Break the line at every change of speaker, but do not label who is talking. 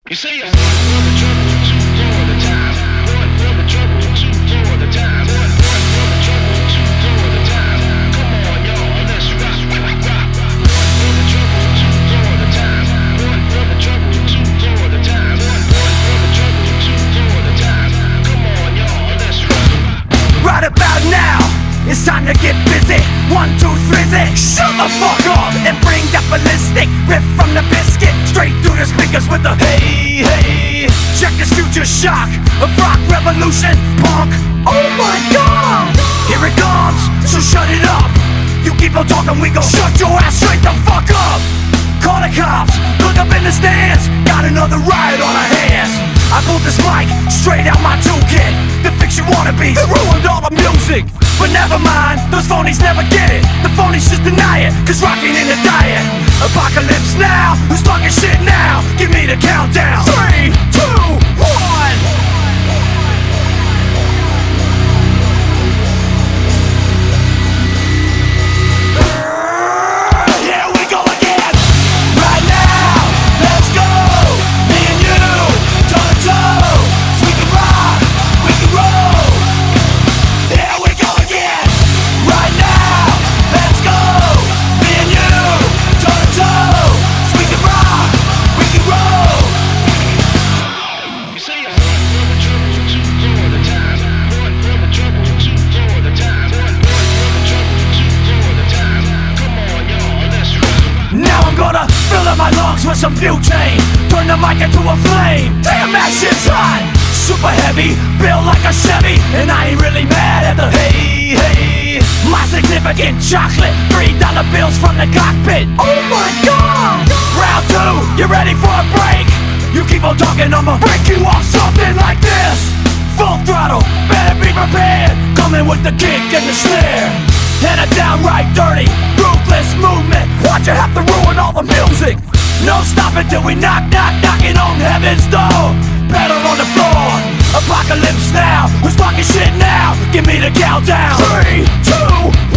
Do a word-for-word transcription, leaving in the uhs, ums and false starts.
You see, I'm one for the trouble, two for the time. One for the trouble, two for the time. One, one for the trouble, two for the time. Come on, y'all, let's rock, rock, rock. One for the trouble, two for the time. One for the trouble, two for the time. One, one for the trouble, two for the time. Come on, y'all, let's rock.
Right about now, it's time to get busy. One, two, three, zig. Shut the fuck up and bring that ballistic riff from the biscuit straight through the speakers with the hey, hey. Check this future shock of rock revolution, punk. Oh my god, here it comes, so shut it up. You keep on talking, we gon' shut your ass straight the fuck up. Call the cops, look up in the stands. Got another riot on our hands. I pulled this mic straight out my toolkit to fix your wannabes. It ruined all the music. But never mind, those phonies never get it. The phonies just deny it, cause rocking in the diet. Apocalypse now, who's talking shit now? Give me the countdown. Three, two, one. Here we go again. Right now, let's go. Me and you, toe to toe. So we can rock, we can roll. Here we go again. Right now, let's go. Me and you, toe to toe. So we can rock, we can roll.
You see, I'm one for the trouble, two for the time. One for the trouble, two for the time. One, one for the trouble, two for the time. Come on, y'all, let's rock.
Now I'm gonna fill up my lungs with some butane. Turn the mic into a flame. Damn, that shit's hot. Super heavy, built like a Chevy. And I ain't really mad at the hey, hey. My significant chocolate, three dollar bills from the cockpit. Oh my god. Round two, you ready for a break? You keep on talking, I'ma break you off something like this. Full throttle, better be prepared. Coming with the kick and the snare. And a downright dirty, ruthless movement. Why'd you have to ruin all the music? No stopping till we knock, knock, knocking on heaven's door. Pedal on the floor. Apocalypse now, who's talking shit now? Give me the countdown. Three, two,